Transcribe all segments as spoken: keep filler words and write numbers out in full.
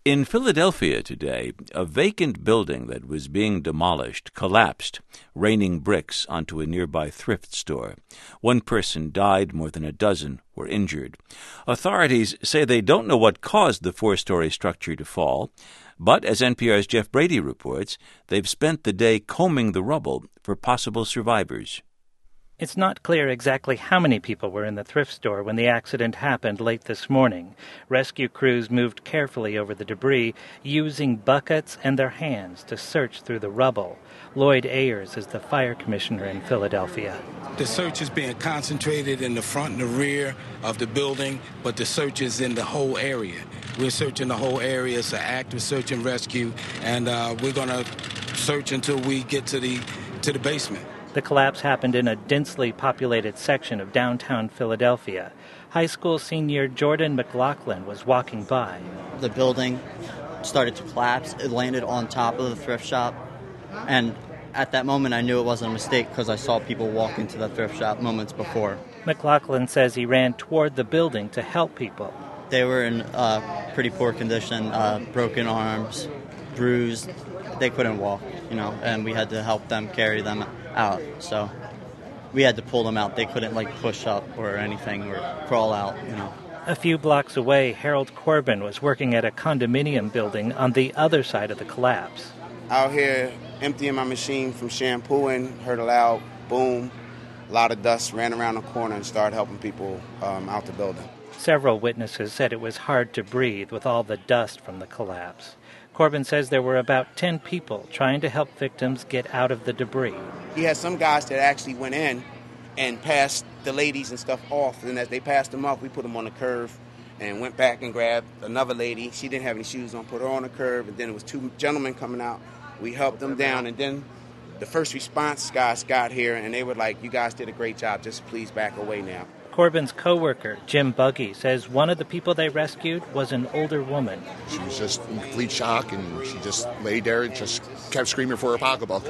In Philadelphia today, a vacant building that was being demolished collapsed, raining bricks onto a nearby thrift store. One person died, more than a dozen were injured. Authorities say they don't know what caused the four-story structure to fall, but as N P R's Jeff Brady reports, they've spent the day combing the rubble for possible survivors. It's not clear exactly how many people were in the thrift store when the accident happened late this morning. Rescue crews moved carefully over the debris, using buckets and their hands to search through the rubble. Lloyd Ayers is the fire commissioner in Philadelphia. The search is being concentrated in the front and the rear of the building, but the search is in the whole area. We're searching the whole area. It's an active search and rescue, and uh, we're going to search until we get to the to the basement. The collapse happened in a densely populated section of downtown Philadelphia. High school senior Jordan McLaughlin was walking by. The building started to collapse. It landed on top of the thrift shop. And at that moment, I knew it wasn't a mistake because I saw people walk into the thrift shop moments before. McLaughlin says he ran toward the building to help people. They were in uh, pretty poor condition, uh, broken arms, bruised. They couldn't walk, you know, and we had to help them carry them out. So we had to pull them out. They couldn't, like, push up or anything or crawl out, you know. A few blocks away, Harold Corbin was working at a condominium building on the other side of the collapse. Out here emptying my machine from shampooing, heard a loud boom, a lot of dust, ran around the corner and started helping people um, out the building. Several witnesses said it was hard to breathe with all the dust from the collapse. Corbin says there were about ten people trying to help victims get out of the debris. He had some guys that actually went in and passed the ladies and stuff off, and as they passed them off, we put them on the curb and went back and grabbed another lady. She didn't have any shoes on, put her on the curb, and then it was two gentlemen coming out. We helped them down, and then the first response guys got here, and they were like, "You guys did a great job, just please back away now." Corbin's co-worker, Jim Buggy, says one of the people they rescued was an older woman. She was just in complete shock, and she just laid there and just kept screaming for her pocketbook.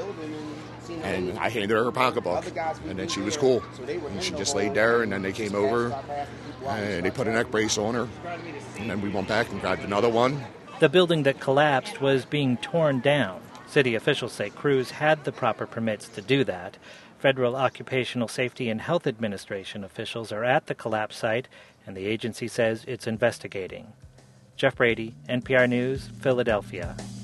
And I handed her her pocketbook, and then she was cool. And she just laid there, and then they came over, and they put a neck brace on her. And then we went back and grabbed another one. The building that collapsed was being torn down. City officials say crews had the proper permits to do that. Federal Occupational Safety and Health Administration officials are at the collapse site, and the agency says it's investigating. Jeff Brady, N P R News, Philadelphia.